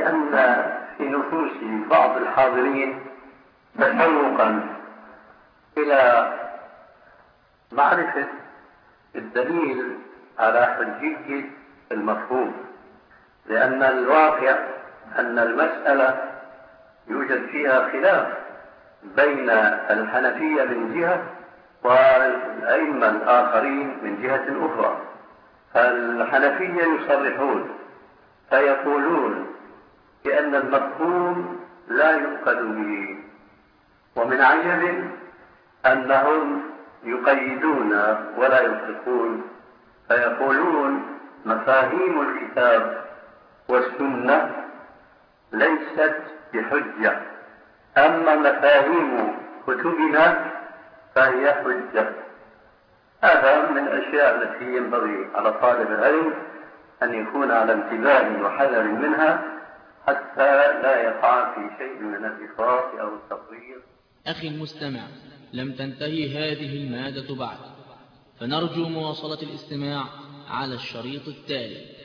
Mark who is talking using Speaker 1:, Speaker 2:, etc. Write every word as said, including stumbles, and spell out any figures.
Speaker 1: لأن في نفوس بعض الحاضرين تشوقا إلى معرفة الدليل على حجية المفهوم، لأن الواقع أن المسألة يوجد فيها خلاف بين الحنفية من جهة والأئمة الآخرين من جهة أخرى. فالحنفية يصرحون فيقولون بأن المفهوم لا يؤخذ به، ومن عجب أنهم يقيدون ولا يطلقون، فيقولون مفاهيم الكتاب والسنة ليست بحجة، أما مفاهيم كتبنا فهي حجة. هذا من الأشياء التي ينبغي على طالب العلم أن يكون على انتباه وحذر منها حتى لا يقع في شيء من الإفراط أو التفريط.
Speaker 2: أخي المستمع، لم تنتهي هذه المادة بعد، فنرجو مواصلة الاستماع على الشريط التالي.